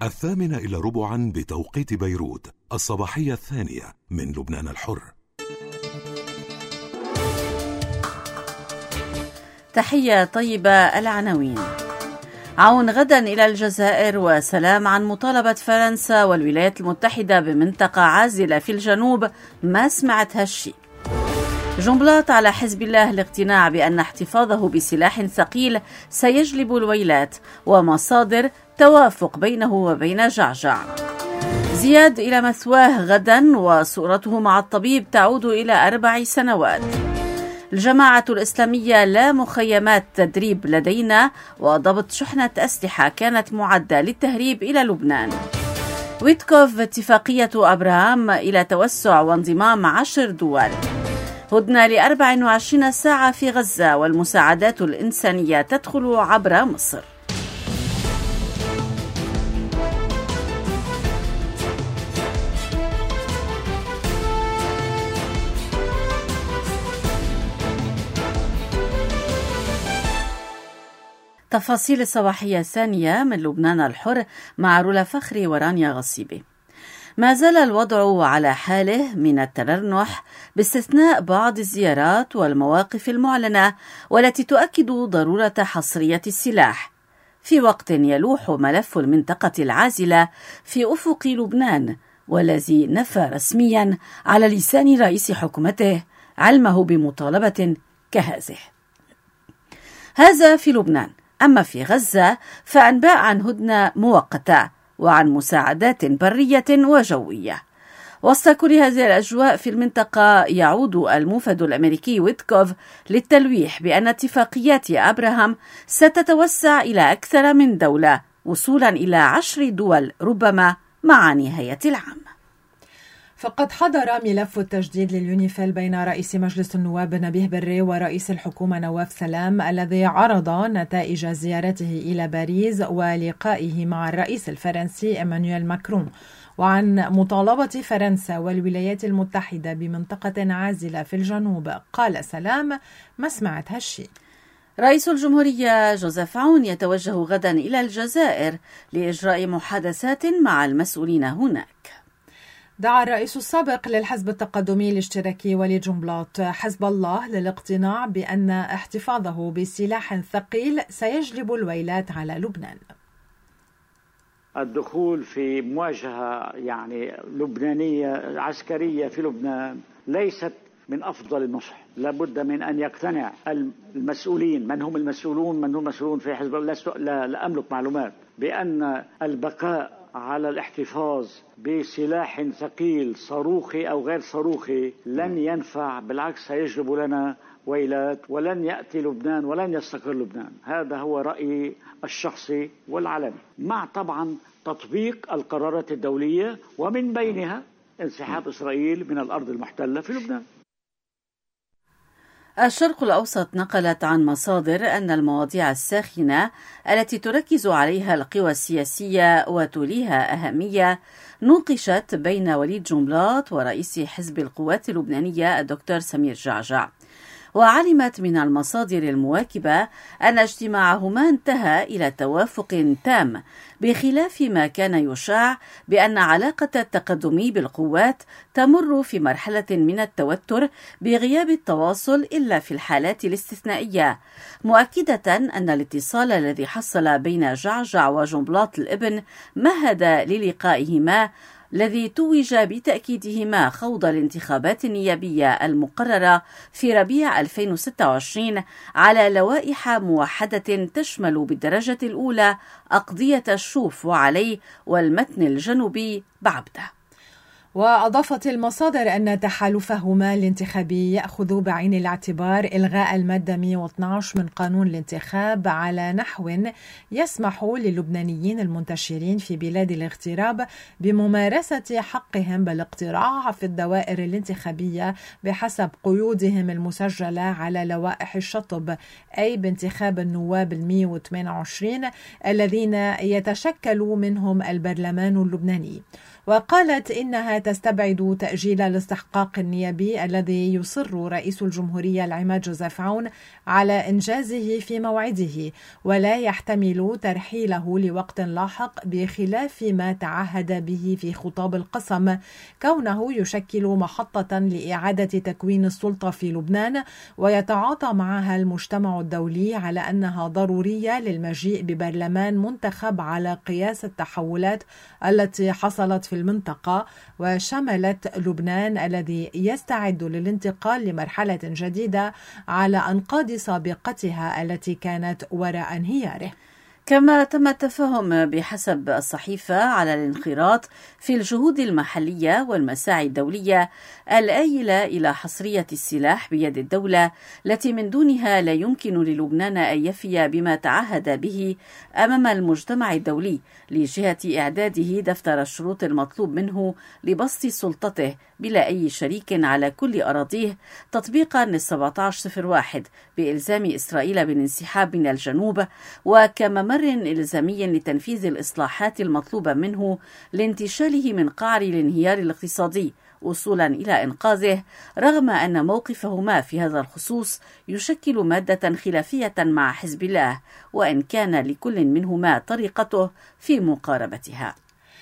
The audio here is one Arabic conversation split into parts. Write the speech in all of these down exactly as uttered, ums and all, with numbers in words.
الثامنة إلى ربعا بتوقيت بيروت، الصباحية الثانية من لبنان الحر. تحية طيبة. العناوين: عون غدا إلى الجزائر وسلام عن مطالبة فرنسا والولايات المتحدة بمنطقة عازلة في الجنوب ما سمعت هالشي. جنبلاط على حزب الله الاقتناع بأن احتفاظه بسلاح ثقيل سيجلب الويلات، ومصادر توافق بينه وبين جعجع. زياد إلى مثواه غدا وصورته مع الطبيب تعود إلى أربع سنوات. الجماعة الإسلامية: لا مخيمات تدريب لدينا وضبط شحنة أسلحة كانت معدة للتهريب إلى لبنان. ويتكوف: اتفاقية أبراهام إلى توسع وانضمام عشر دول. هدنة لأربع وعشرين ساعة في غزة والمساعدات الإنسانية تدخل عبر مصر. تفاصيل الصباحية الثانية من لبنان الحر مع رولا فخري ورانيا غصيبي. ما زال الوضع على حاله من الترنح باستثناء بعض الزيارات والمواقف المعلنة والتي تؤكد ضرورة حصرية السلاح، في وقت يلوح ملف المنطقة العازلة في أفق لبنان، والذي نفى رسميا على لسان رئيس حكومته علمه بمطالبة كهذه. هذا في لبنان. أما في غزة فأنباء عن هدنة مؤقتة وعن مساعدات برية وجوية. وسط كل هذه الأجواء في المنطقة يعود الموفد الأمريكي ويتكوف للتلويح بأن اتفاقيات أبراهام ستتوسع إلى أكثر من دولة، وصولا إلى عشر دول ربما مع نهاية العام. فقد حضر ملف التجديد لليونيفيل بين رئيس مجلس النواب نبيه بري ورئيس الحكومة نواف سلام، الذي عرض نتائج زيارته إلى باريس ولقائه مع الرئيس الفرنسي إيمانويل ماكرون، وعن مطالبة فرنسا والولايات المتحدة بمنطقة عازلة في الجنوب. قال سلام: ما سمعت هالشي. رئيس الجمهورية جوزيف عون يتوجه غدا إلى الجزائر لإجراء محادثات مع المسؤولين هناك. دعا الرئيس السابق للحزب التقدمي الاشتراكي وليد جنبلاط حزب الله للاقتناع بأن احتفاظه بسلاح ثقيل سيجلب الويلات على لبنان. الدخول في مواجهة يعني لبنانية عسكرية في لبنان ليست من أفضل النصح. لابد من أن يقتنع المسؤولين، من هم المسؤولون من هم مسؤولون في حزب الله، لا, لا أملك معلومات بأن البقاء على الاحتفاظ بسلاح ثقيل صاروخي أو غير صاروخي لن ينفع، بالعكس سيجلب لنا ويلات، ولن يأتي لبنان ولن يستقر لبنان. هذا هو رأيي الشخصي والعلني، مع طبعا تطبيق القرارات الدولية ومن بينها انسحاب إسرائيل من الأرض المحتلة في لبنان. الشرق الأوسط نقلت عن مصادر أن المواضيع الساخنة التي تركز عليها القوى السياسية وتوليها أهمية نوقشت بين وليد جنبلاط ورئيس حزب القوات اللبنانية الدكتور سمير جعجع. وعلمت من المصادر المواكبة أن اجتماعهما انتهى إلى توافق تام، بخلاف ما كان يشاع بأن علاقة التقدم بالقوات تمر في مرحلة من التوتر بغياب التواصل إلا في الحالات الاستثنائية، مؤكدة أن الاتصال الذي حصل بين جعجع وجنبلاط الابن مهد للقائهما الذي توج بتأكيدهما خوض الانتخابات النيابية المقررة في ربيع ألفين وستة وعشرين على لوائح موحدة تشمل بالدرجة الأولى أقضية الشوف وعلي والمتن الجنوبي بعبدة. وأضافت المصادر أن تحالفهما الانتخابي يأخذ بعين الاعتبار إلغاء المادة مئة واثني عشر من قانون الانتخاب على نحو يسمح للبنانيين المنتشرين في بلاد الاغتراب بممارسة حقهم بالاقتراع في الدوائر الانتخابية بحسب قيودهم المسجلة على لوائح الشطب، أي بانتخاب النواب المئة وثمانية وعشرين الذين يتشكل منهم البرلمان اللبناني. وقالت إنها تستبعد تأجيل الاستحقاق النيابي الذي يصر رئيس الجمهورية العماد جوزيف عون على إنجازه في موعده، ولا يحتمل ترحيله لوقت لاحق بخلاف ما تعهد به في خطاب القسم، كونه يشكل محطة لإعادة تكوين السلطة في لبنان، ويتعاطى معها المجتمع الدولي على أنها ضرورية للمجيء ببرلمان منتخب على قياس التحولات التي حصلت في المنطقة وشملت لبنان الذي يستعد للانتقال لمرحلة جديدة على أنقاض سابقتها التي كانت وراء انهياره. كما تم التفاهم بحسب الصحيفة على الانخراط في الجهود المحلية والمساعي الدولية الآيلة إلى حصرية السلاح بيد الدولة، التي من دونها لا يمكن للبنان أن يفي بما تعهد به أمام المجتمع الدولي لجهة إعداده دفتر الشروط المطلوب منه لبسط سلطته بلا أي شريك على كل أراضيه، تطبيقا لل سبعة عشر صفر واحد بإلزام إسرائيل بالانسحاب من الجنوب، وكممر إلزامي لتنفيذ الإصلاحات المطلوبة منه لانتشاله من قعر الانهيار الاقتصادي وصولا إلى إنقاذه، رغم أن موقفهما في هذا الخصوص يشكل مادة خلافية مع حزب الله، وإن كان لكل منهما طريقته في مقاربتها.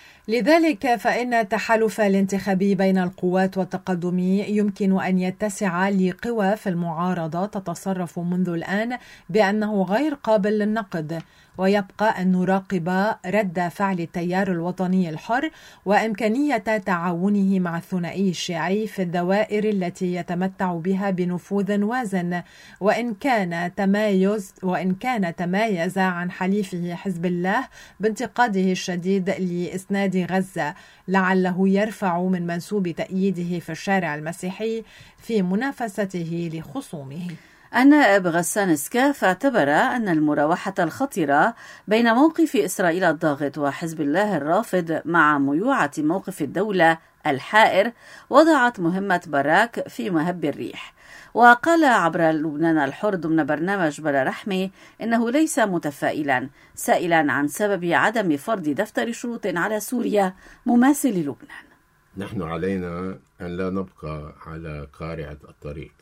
لذلك فإن التحالف الانتخابي بين القوات والتقدم يمكن أن يتسع لقوى في المعارضة تتصرف منذ الآن بأنه غير قابل للنقد، ويبقى أن نراقب رد فعل التيار الوطني الحر وإمكانية تعاونه مع الثنائي الشيعي في الدوائر التي يتمتع بها بنفوذ وازن، وإن كان تمايز وإن كان تمايز عن حليفه حزب الله بانتقاده الشديد لإسناد غزة، لعله يرفع من منسوب تأييده في الشارع المسيحي في منافسته لخصومه. النائب غسان سكاف اعتبر أن المراوحة الخطرة بين موقف إسرائيل الضاغط وحزب الله الرافض مع ميوعة موقف الدولة الحائر وضعت مهمة باراك في مهب الريح. وقال عبر لبنان الحر ضمن برنامج بلا رحمة إنه ليس متفائلا، سائلا عن سبب عدم فرض دفتر شروط على سوريا مماثل للبنان. نحن علينا أن لا نبقى على قارعة الطريق،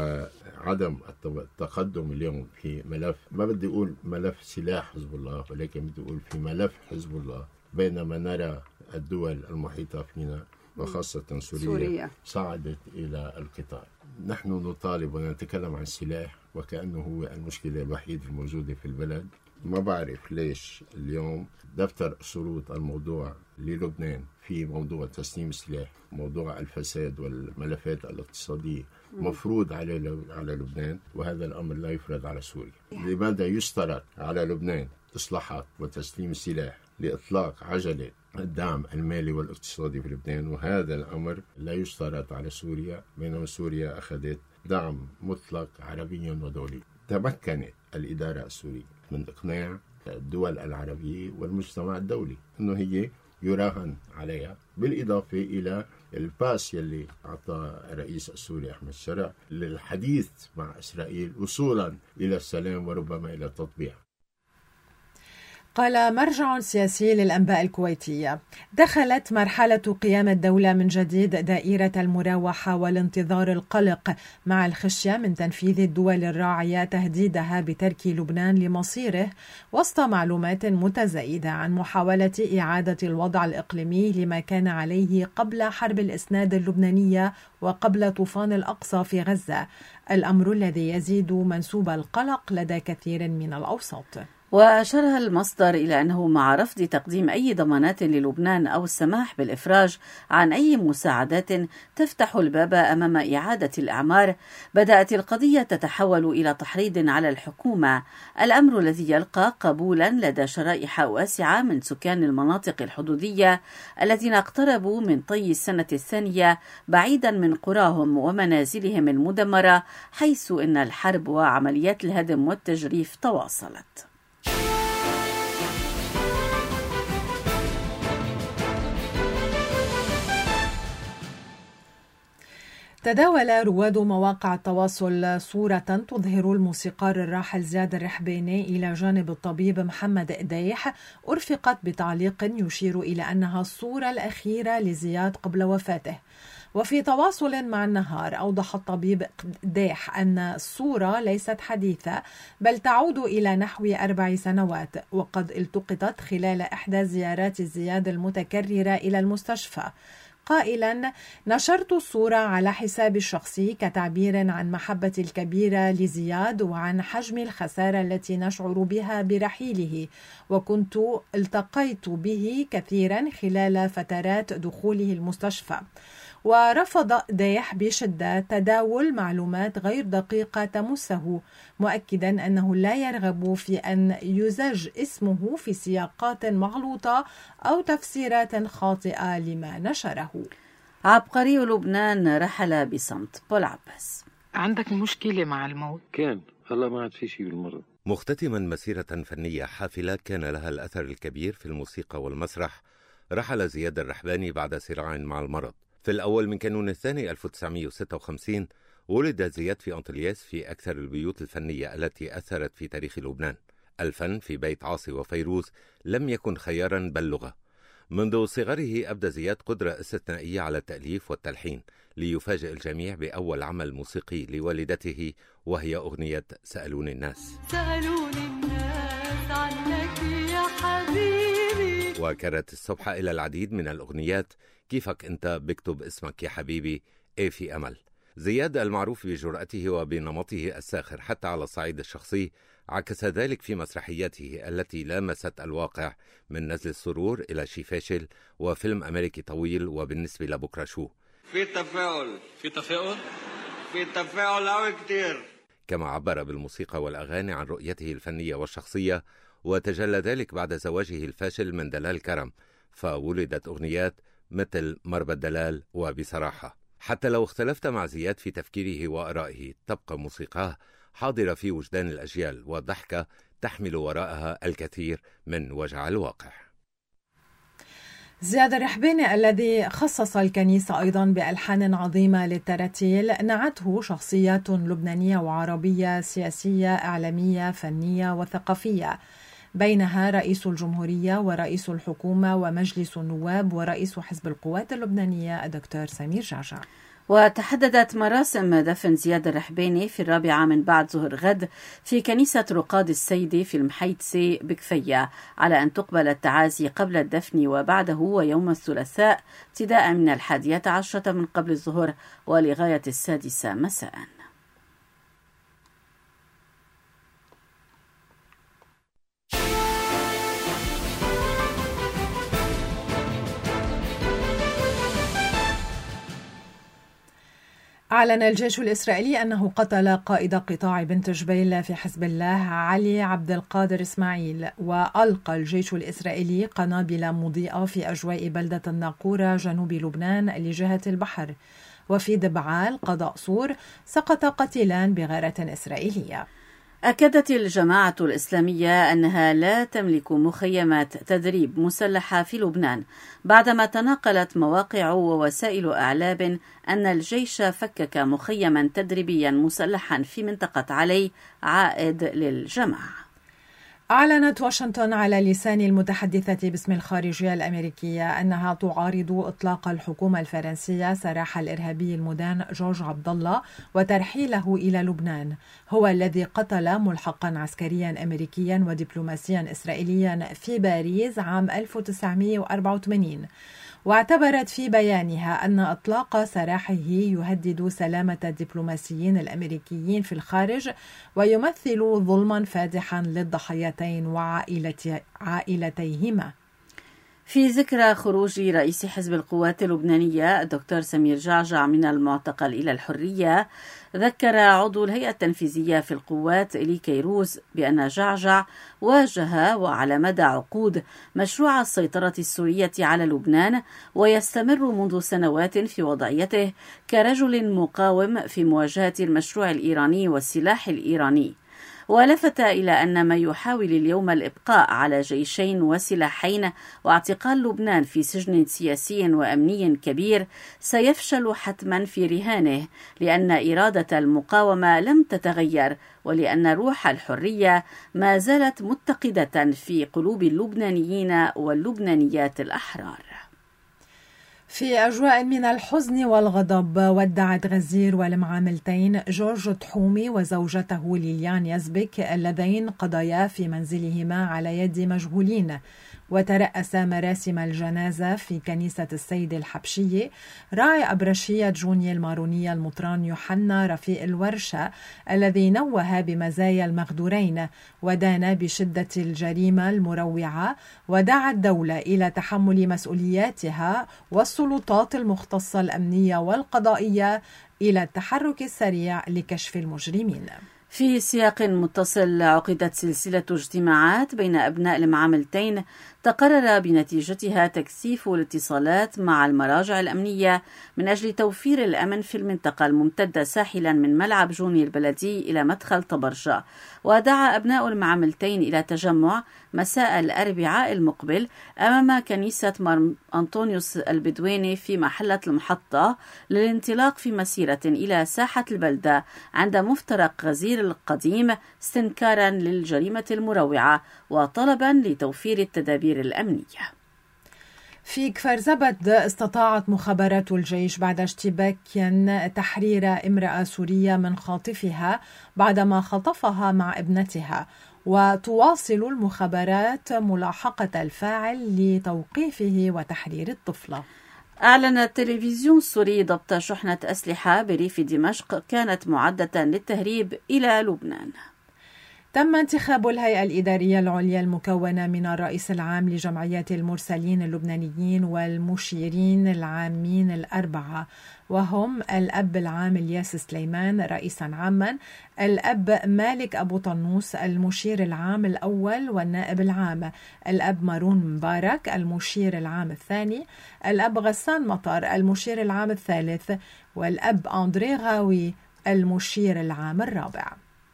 وعدم التقدم اليوم في ملف، ما بدي أقول ملف سلاح حزب الله، ولكن بدي أقول في ملف حزب الله، بينما نرى الدول المحيطة فينا وخاصة سوريا, سوريا صعدت إلى القتال. نحن نطالب ونتكلم عن السلاح وكأنه هو المشكلة الوحيدة الموجودة في البلد. ما بعرف ليش اليوم دفتر شروط الموضوع للبنان في موضوع تسليم السلاح، موضوع الفساد والملفات الاقتصادية مفروض على على لبنان، وهذا الأمر لا يفرض على سوريا. لماذا يشترط على لبنان إصلاحات وتسليم السلاح لإطلاق عجلة الدعم المالي والاقتصادي في لبنان، وهذا الأمر لا يشترط على سوريا، بينما سوريا أخذت دعم مطلق عربي ودولي. تمكنت الإدارة السورية من إقناع الدول العربية والمجتمع الدولي أنه هي يراهن عليها، بالإضافة إلى الباس يلي أعطى الرئيس السوري أحمد شرع للحديث مع إسرائيل وصولا إلى السلام وربما إلى التطبيع. قال مرجع سياسي للأنباء الكويتية: دخلت مرحلة قيام الدولة من جديد دائرة المراوحة والانتظار القلق، مع الخشية من تنفيذ الدول الراعية تهديدها بترك لبنان لمصيره، وسط معلومات متزايدة عن محاولة إعادة الوضع الإقليمي لما كان عليه قبل حرب الإسناد اللبنانية وقبل طوفان الأقصى في غزة، الأمر الذي يزيد منسوب القلق لدى كثير من الأوساط. وأشار المصدر إلى أنه مع رفض تقديم أي ضمانات للبنان أو السماح بالإفراج عن أي مساعدات تفتح الباب أمام إعادة الأعمار، بدأت القضية تتحول إلى تحريض على الحكومة، الأمر الذي يلقى قبولا لدى شرائح واسعة من سكان المناطق الحدودية الذين اقتربوا من طي السنة الثانية بعيدا من قراهم ومنازلهم المدمرة، حيث إن الحرب وعمليات الهدم والتجريف تواصلت. تداول رواد مواقع التواصل صورة تظهر الموسيقار الراحل زياد الرحباني إلى جانب الطبيب محمد قديح، أرفقت بتعليق يشير إلى أنها الصورة الأخيرة لزياد قبل وفاته. وفي تواصل مع النهار أوضح الطبيب قديح أن الصورة ليست حديثة بل تعود إلى نحو أربع سنوات، وقد التقطت خلال إحدى زيارات زياد المتكررة إلى المستشفى، قائلا: نشرت الصورة على حسابي الشخصي كتعبير عن محبتي الكبيرة لزياد وعن حجم الخسارة التي نشعر بها برحيله، وكنت التقيت به كثيرا خلال فترات دخوله المستشفى. ورفض قديح بشدة تداول معلومات غير دقيقة تمسه، مؤكدا أنه لا يرغب في أن يزج اسمه في سياقات مغلوطة أو تفسيرات خاطئة لما نشره. عبقري لبنان رحل بصمت. بول عباس. عندك مشكلة مع الموت؟ كان هلا ما عاد في شيء بالمرة. مختتما مسيرة فنية حافلة كان لها الأثر الكبير في الموسيقى والمسرح، رحل زياد الرحباني بعد صراع مع المرض. في الأول من كانون الثاني ألف وتسعمائة وستة وخمسين ولد زياد في أنطلياس، في أكثر البيوت الفنية التي أثرت في تاريخ لبنان. الفن في بيت عاصي وفيروز لم يكن خيارا بل لغة. منذ صغره أبدى زياد قدرة استثنائية على التأليف والتلحين، ليفاجئ الجميع بأول عمل موسيقي لوالدته، وهي أغنية سألوني الناس. سألوني الناس عنك يا حبيبي. وكرت الصبح إلى العديد من الأغنيات، كيفك أنت، بكتب اسمك يا حبيبي، إيه في أمل. زياد المعروف بجرأته وبنمطه الساخر حتى على الصعيد الشخصي، عكس ذلك في مسرحياته التي لامست الواقع، من نزل السرور إلى شي فاشل وفيلم أمريكي طويل وبالنسبة لبكرة شو. في تفاؤل في تفاؤل في تفاؤل أوي كتير. كما عبر بالموسيقى والأغاني عن رؤيته الفنية والشخصية، وتجلى ذلك بعد زواجه الفاشل من دلال كرم، فولدت أغنيات مثل مربى الدلال وبصراحة. حتى لو اختلفت مع زياد في تفكيره وآرائه، تبقى موسيقاه حاضرة في وجدان الأجيال، وضحكة تحمل وراءها الكثير من وجع الواقع. زياد الرحباني الذي خصص الكنيسة أيضا بألحان عظيمة للتراتيل، نعته شخصيات لبنانية وعربية، سياسية، إعلامية، فنية وثقافية، بينها رئيس الجمهورية ورئيس الحكومة ومجلس النواب ورئيس حزب القوات اللبنانية الدكتور سمير جعجع. وتحددت مراسم دفن زياد الرحباني في الرابعة من بعد ظهر غد في كنيسة رقاد السيدة في المحيتسي بكفية، على أن تقبل التعازي قبل الدفن وبعده ويوم الثلاثاء، ابتداء من الحادية عشرة من قبل الظهر ولغاية السادسة مساء. أعلن الجيش الإسرائيلي أنه قتل قائد قطاع بنت جبيل في حزب الله علي عبد القادر إسماعيل. وألقى الجيش الإسرائيلي قنابل مضيئة في أجواء بلدة الناقورة جنوب لبنان لجهة البحر. وفي دبعال قضاء صور سقط قتيلان بغارة إسرائيلية. أكدت الجماعة الإسلامية أنها لا تملك مخيمات تدريب مسلحة في لبنان، بعدما تناقلت مواقع ووسائل إعلام أن الجيش فكك مخيما تدريبيا مسلحا في منطقة علي عائد للجماعة. أعلنت واشنطن على لسان المتحدثة باسم الخارجية الأمريكية أنها تعارض إطلاق الحكومة الفرنسية سراح الإرهابي المدان جورج عبد الله وترحيله إلى لبنان، هو الذي قتل ملحقا عسكريا أمريكيا ودبلوماسيا إسرائيليا في باريس عام ألف وتسعمائة وأربعة وثمانين. واعتبرت في بيانها أن إطلاق سراحه يهدد سلامة الدبلوماسيين الأمريكيين في الخارج ويمثل ظلما فادحا للضحيتين وعائلتيهما. في ذكرى خروج رئيس حزب القوات اللبنانية الدكتور سمير جعجع من المعتقل إلى الحرية، ذكر عضو الهيئة التنفيذية في القوات إلي كيروز بأن جعجع واجه وعلى مدى عقود مشروع السيطرة السورية على لبنان، ويستمر منذ سنوات في وضعيته كرجل مقاوم في مواجهة المشروع الإيراني والسلاح الإيراني. ولفت إلى أن ما يحاول اليوم الإبقاء على جيشين وسلاحين واعتقال لبنان في سجن سياسي وأمني كبير سيفشل حتما في رهانه، لأن إرادة المقاومة لم تتغير، ولأن روح الحرية ما زالت متقدة في قلوب اللبنانيين واللبنانيات الأحرار. في أجواء من الحزن والغضب، ودعت غزير والمعاملتين جورج تحومي وزوجته ليليان يزبك اللذين قضيا في منزلهما على يد مجهولين، وترأس مراسم الجنازة في كنيسة السيد الحبشية راعي أبرشية جونيا المارونية المطران يوحنا رفيق الورشة، الذي نوه بمزايا المغدورين ودان بشدة الجريمة المروعة، ودعا الدولة إلى تحمل مسؤولياتها والسلطات المختصة الأمنية والقضائية إلى التحرك السريع لكشف المجرمين. في سياق متصل، عقدت سلسلة اجتماعات بين أبناء المعاملتين تقرر بنتيجتها تكثيف الاتصالات مع المراجع الأمنية من أجل توفير الأمن في المنطقة الممتدة ساحلا من ملعب جوني البلدي إلى مدخل طبرجة. ودعا أبناء المعاملتين إلى تجمع مساء الأربعاء المقبل أمام كنيسة مار أنطونيوس البدويني في محلة المحطة للانطلاق في مسيرة إلى ساحة البلدة عند مفترق غزير القديم استنكارا للجريمة المروعة وطلبا لتوفير التدابير الأمنية. في كفر زبد، استطاعت مخابرات الجيش بعد اشتباك تحرير امرأة سورية من خاطفها بعدما خطفها مع ابنتها، وتواصل المخابرات ملاحقة الفاعل لتوقيفه وتحرير الطفلة. أعلن التلفزيون السوري ضبط شحنة أسلحة بريف دمشق كانت معدة للتهريب إلى لبنان. تم انتخاب الهيئة الإدارية العليا المكونة من الرئيس العام لجمعية المرسلين اللبنانيين والمشيرين العامين الأربعة، وهم الأب العام الياس سليمان رئيسا عاما، الأب مالك أبو طنوس المشير العام الأول والنائب العام، الأب مارون مبارك المشير العام الثاني، الأب غسان مطر المشير العام الثالث، والأب أندري غاوي المشير العام الرابع.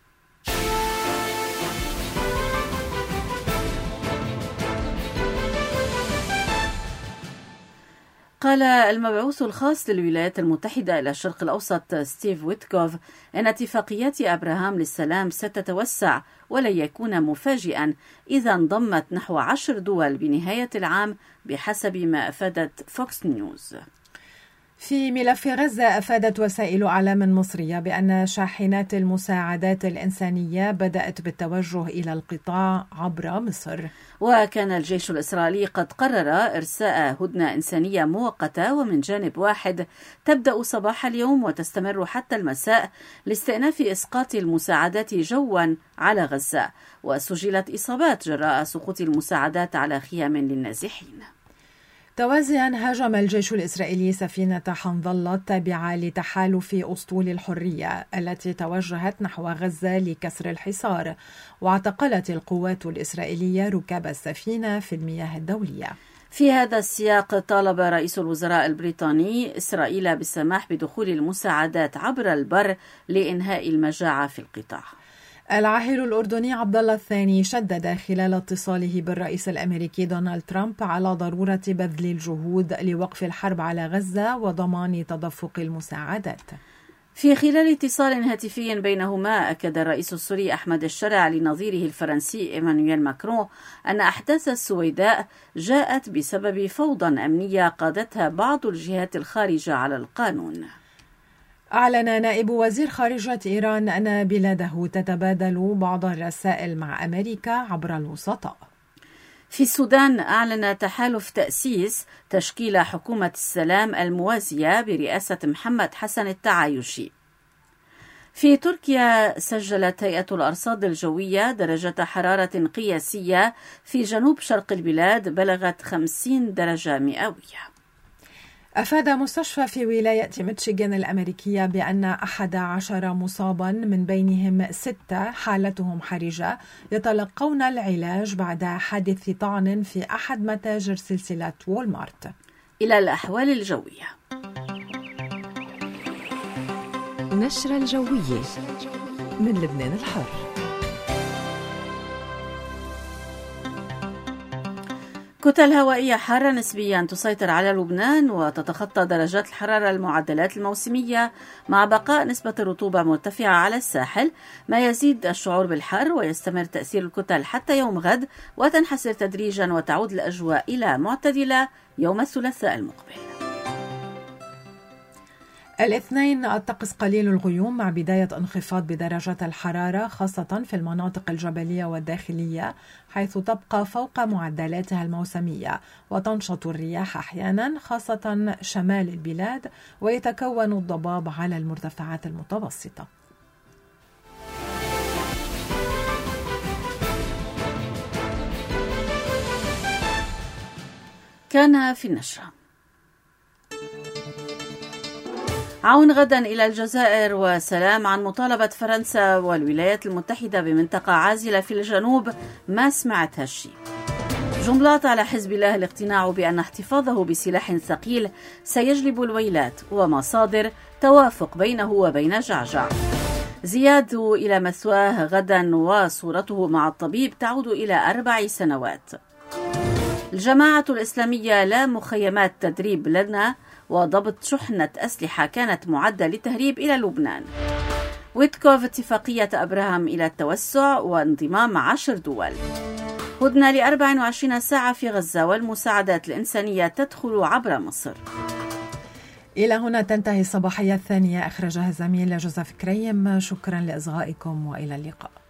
قال المبعوث الخاص للولايات المتحدة إلى الشرق الأوسط ستيف ويتكوف أن اتفاقيات أبراهام للسلام ستتوسع ولن يكون مفاجئا إذا انضمت نحو عشر دول بنهاية العام بحسب ما أفادت فوكس نيوز. في ملف غزة، أفادت وسائل إعلام مصرية بأن شاحنات المساعدات الإنسانية بدأت بالتوجه إلى القطاع عبر مصر. وكان الجيش الإسرائيلي قد قرر إرساء هدنة إنسانية مؤقتة ومن جانب واحد تبدأ صباح اليوم وتستمر حتى المساء لاستئناف إسقاط المساعدات جوا على غزة، وسجلت إصابات جراء سقوط المساعدات على خيام للنازحين. توازيا، هاجم الجيش الإسرائيلي سفينة حنظلة التابعة لتحالف أسطول الحرية التي توجهت نحو غزة لكسر الحصار، واعتقلت القوات الإسرائيلية ركاب السفينة في المياه الدولية. في هذا السياق، طالب رئيس الوزراء البريطاني إسرائيل بالسماح بدخول المساعدات عبر البر لإنهاء المجاعة في القطاع. العاهل الأردني عبد الله الثاني شدد خلال اتصاله بالرئيس الأمريكي دونالد ترامب على ضرورة بذل الجهود لوقف الحرب على غزة وضمان تدفق المساعدات. في خلال اتصال هاتفي بينهما، أكد الرئيس السوري أحمد الشرع لنظيره الفرنسي إيمانويل ماكرون أن أحداث السويداء جاءت بسبب فوضى أمنية قادتها بعض الجهات الخارجة على القانون. أعلن نائب وزير خارجية إيران أن بلاده تتبادل بعض الرسائل مع أمريكا عبر الوسطاء. في السودان، أعلن تحالف تأسيس تشكيل حكومة السلام الموازية برئاسة محمد حسن التعايشي. في تركيا، سجلت هيئة الأرصاد الجوية درجة حرارة قياسية في جنوب شرق البلاد بلغت خمسين درجة مئوية. أفاد مستشفى في ولاية ميشيغان الأمريكية بأن أحد عشر مصابا من بينهم ستة حالتهم حرجة يتلقون العلاج بعد حادث طعن في أحد متاجر سلسلة وولمارت. إلى الأحوال الجوية. نشرة الجوية من لبنان الحر. كتل هوائية حارة نسبيا تسيطر على لبنان وتتخطى درجات الحرارة المعدلات الموسمية مع بقاء نسبة الرطوبة مرتفعة على الساحل، ما يزيد الشعور بالحر، ويستمر تأثير الكتل حتى يوم غد وتنحسر تدريجا وتعود الأجواء إلى معتدلة يوم الثلاثاء المقبل. الاثنين الطقس قليل الغيوم مع بداية انخفاض بدرجات الحرارة خاصة في المناطق الجبلية والداخلية حيث تبقى فوق معدلاتها الموسمية، وتنشط الرياح أحيانا خاصة شمال البلاد، ويتكون الضباب على المرتفعات المتوسطة. كان في النشرة: عون غدا إلى الجزائر وسلام عن مطالبة فرنسا والولايات المتحدة بمنطقة عازلة في الجنوب، ما سمعت هالشي. جملات على حزب الله الاقتناع بأن احتفاظه بسلاح ثقيل سيجلب الويلات، ومصادر توافق بينه وبين جعجع. زياد إلى مثواه غدا وصورته مع الطبيب تعود إلى أربع سنوات. الجماعة الإسلامية لا مخيمات تدريب لنا، وضبط شحنة أسلحة كانت معدة للتهريب إلى لبنان. ويتكوف اتفاقية أبراهام إلى التوسع وانضمام عشر دول. هدنة لأربع وعشرين ساعة في غزة والمساعدات الإنسانية تدخل عبر مصر. إلى هنا تنتهي الصباحية الثانية، أخرجها الزميل جوزيف كريم. شكرا لإصغائكم وإلى اللقاء.